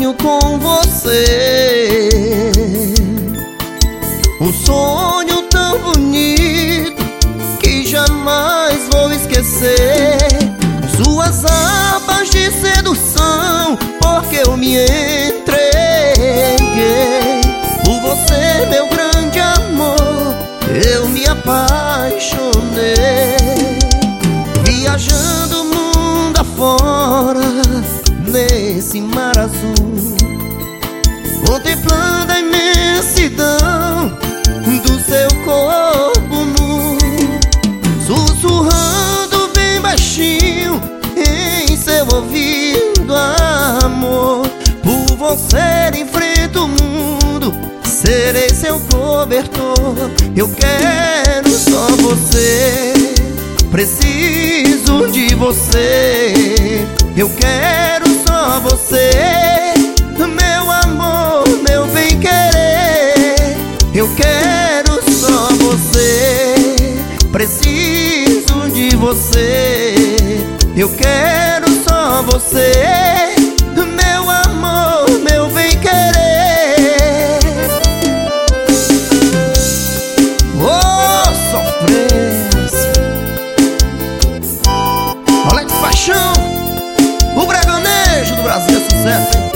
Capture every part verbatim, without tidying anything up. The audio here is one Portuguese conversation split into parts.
sonho com você, um sonho tão bonito que jamais vou esquecer. Suas abas de sedução, porque eu me entreguei. Por você, meu grande amor, eu me apaixonei. Viajando o mundo afora, nesse mar azul, contemplando a imensidão do seu corpo nu, sussurrando bem baixinho em seu ouvido, amor. Por você enfrento o mundo, serei seu cobertor. Eu quero só você, preciso de você. Eu quero só você, meu amor, meu bem-querer. Eu quero só você, preciso de você. Eu quero só você, meu amor, meu bem-querer. Oh, sofrência! Alex Paixão, o braganejo do Brasil é sucesso, hein?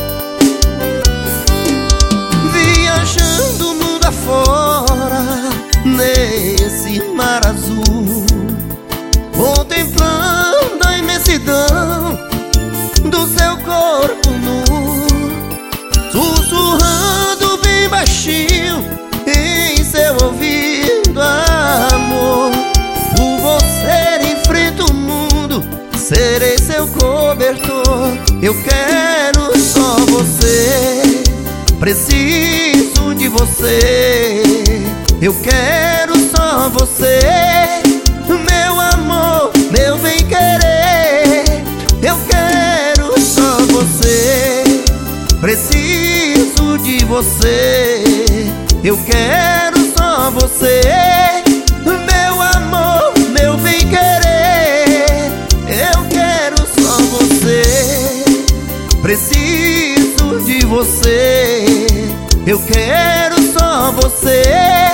Viajando o mundo afora, nesse mar azul, contemplando a imensidão do seu corpo nu, sussurrando bem baixinho em seu ouvido, amor. Por você enfrento o mundo, serei seu cobertor. Eu quero só você, preciso de você. Eu quero só você, meu amor, meu bem-querer. Eu quero só você, preciso de você. Eu quero só você, meu amor, meu bem-querer. Eu quero só você, preciso de você. Eu quero só você.